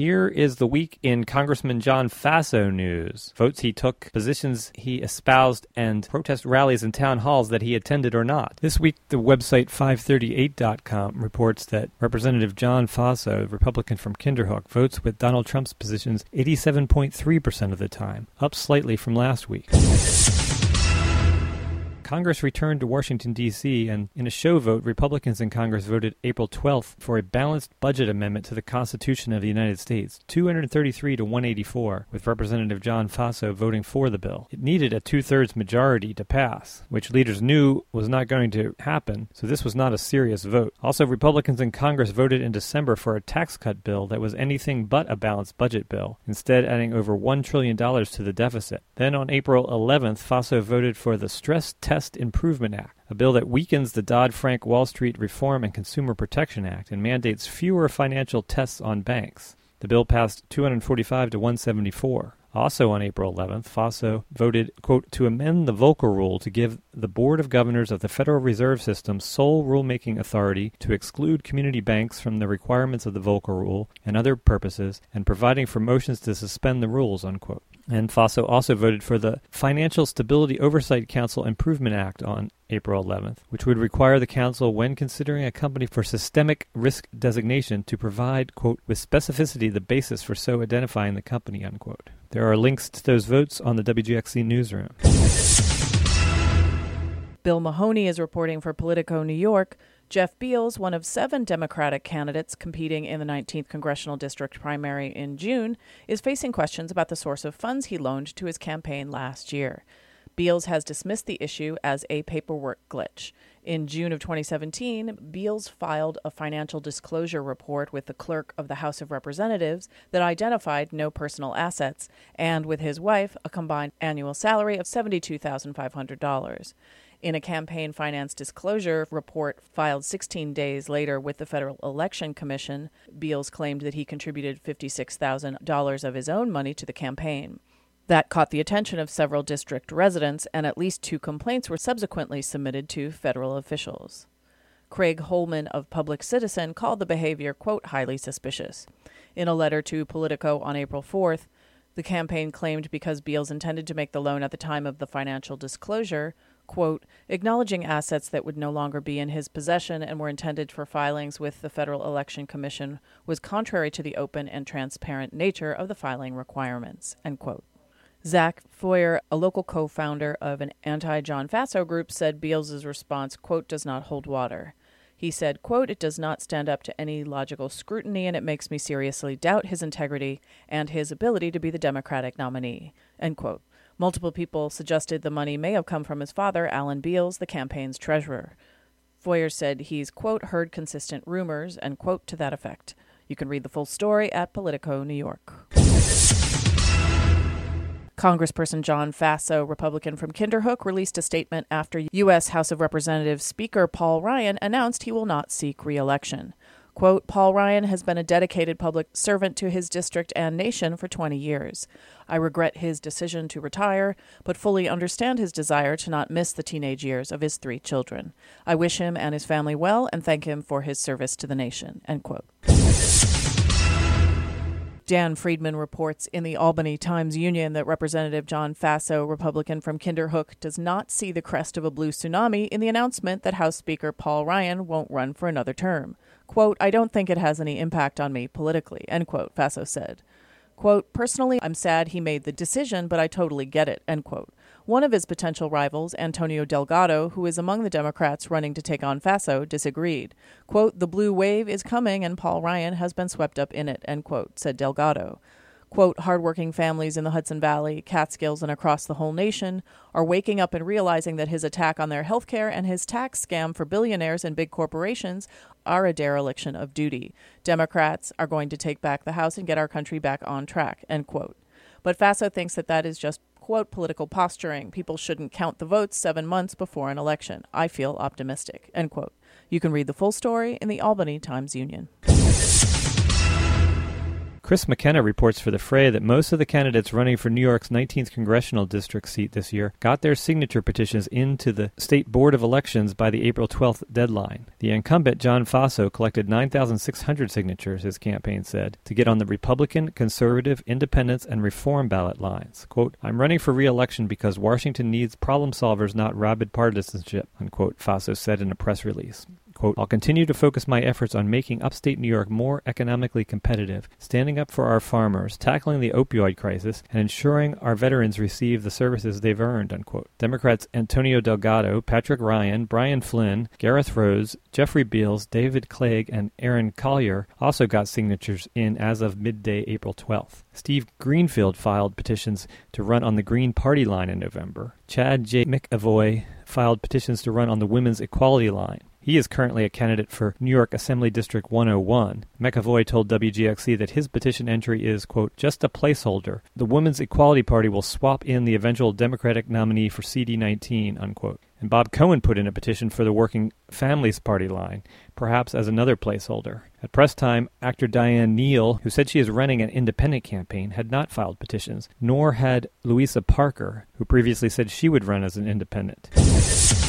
Here is the week in Congressman John Faso news. Votes he took, positions he espoused, and protest rallies and town halls that he attended or not. This week, the website 538.com reports that Representative John Faso, Republican from Kinderhook, votes with Donald Trump's positions 87.3% of the time, up slightly from last week. Congress returned to Washington, D.C., and in a show vote, Republicans in Congress voted April 12th for a balanced budget amendment to the Constitution of the United States, 233 to 184, with Representative John Faso voting for the bill. It needed a two-thirds majority to pass, which leaders knew was not going to happen, so this was not a serious vote. Also, Republicans in Congress voted in December for a tax cut bill that was anything but a balanced budget bill, instead adding over $1 trillion to the deficit. Then on April 11th, Faso voted for the Stress Test Improvement Act, a bill that weakens the Dodd-Frank Wall Street Reform and Consumer Protection Act and mandates fewer financial tests on banks. The bill passed 245 to 174. Also on April 11th, Faso voted, quote, to amend the Volcker Rule to give the Board of Governors of the Federal Reserve System sole rulemaking authority to exclude community banks from the requirements of the Volcker Rule and other purposes, and providing for motions to suspend the rules, unquote. And Faso also voted for the Financial Stability Oversight Council Improvement Act on April 11th, which would require the council, when considering a company for systemic risk designation, to provide, quote, with specificity the basis for so identifying the company, unquote. There are links to those votes on the WGXC newsroom. Bill Mahoney is reporting for Politico New York. Jeff Beals, one of 7 Democratic candidates competing in the 19th Congressional District primary in June, is facing questions about the source of funds he loaned to his campaign last year. Beals has dismissed the issue as a paperwork glitch. In June of 2017, Beals filed a financial disclosure report with the clerk of the House of Representatives that identified no personal assets and, with his wife, a combined annual salary of $72,500. In a campaign finance disclosure report filed 16 days later with the Federal Election Commission, Beals claimed that he contributed $56,000 of his own money to the campaign. That caught the attention of several district residents, and at least 2 complaints were subsequently submitted to federal officials. Craig Holman of Public Citizen called the behavior, quote, highly suspicious. In a letter to Politico on April 4th, the campaign claimed because Beals intended to make the loan at the time of the financial disclosure, quote, acknowledging assets that would no longer be in his possession and were intended for filings with the Federal Election Commission was contrary to the open and transparent nature of the filing requirements, end quote. Zach Foyer, a local co-founder of an anti-John Faso group, said Beals' response, quote, does not hold water. He said, quote, it does not stand up to any logical scrutiny, and it makes me seriously doubt his integrity and his ability to be the Democratic nominee, end quote. Multiple people suggested the money may have come from his father, Alan Beals, the campaign's treasurer. Foyer said he's, quote, heard consistent rumors, end quote, to that effect. You can read the full story at Politico New York. Congressperson John Faso, Republican from Kinderhook, released a statement after U.S. House of Representatives Speaker Paul Ryan announced he will not seek re-election. Quote, Paul Ryan has been a dedicated public servant to his district and nation for 20 years. I regret his decision to retire, but fully understand his desire to not miss the teenage years of his 3 children. I wish him and his family well and thank him for his service to the nation, end quote. Dan Friedman reports in the Albany Times-Union that Representative John Faso, Republican from Kinderhook, does not see the crest of a blue tsunami in the announcement that House Speaker Paul Ryan won't run for another term. Quote, I don't think it has any impact on me politically, end quote, Faso said. Quote, personally, I'm sad he made the decision, but I totally get it, end quote. One of his potential rivals, Antonio Delgado, who is among the Democrats running to take on Faso, disagreed. Quote, the blue wave is coming and Paul Ryan has been swept up in it, end quote, said Delgado. Quote, hardworking families in the Hudson Valley, Catskills, and across the whole nation are waking up and realizing that his attack on their health care and his tax scam for billionaires and big corporations are a dereliction of duty. Democrats are going to take back the House and get our country back on track, end quote. But Faso thinks that is just, quote, political posturing. People shouldn't count the votes 7 months before an election. I feel optimistic, end quote. You can read the full story in the Albany Times-Union. Chris McKenna reports for The Fray that most of the candidates running for New York's 19th congressional district seat this year got their signature petitions into the State Board of Elections by the April 12th deadline. The incumbent, John Faso, collected 9,600 signatures, his campaign said, to get on the Republican, Conservative, Independents, and Reform ballot lines. Quote, "I'm running for re-election because Washington needs problem solvers, not rabid partisanship," unquote, Faso said in a press release. Quote, "I'll continue to focus my efforts on making upstate New York more economically competitive, standing up for our farmers, tackling the opioid crisis, and ensuring our veterans receive the services they've earned," unquote. Democrats Antonio Delgado, Patrick Ryan, Brian Flynn, Gareth Rose, Jeffrey Beals, David Clegg, and Aaron Collier also got signatures in as of midday April 12th. Steve Greenfield filed petitions to run on the Green Party line in November. Chad J. McAvoy filed petitions to run on the Women's Equality line. He is currently a candidate for New York Assembly District 101. McAvoy told WGXC that his petition entry is, quote, "just a placeholder. The Women's Equality Party will swap in the eventual Democratic nominee for CD19, unquote. And Bob Cohen put in a petition for the Working Families Party line, perhaps as another placeholder. At press time, actor Diane Neal, who said she is running an independent campaign, had not filed petitions, nor had Louisa Parker, who previously said she would run as an independent.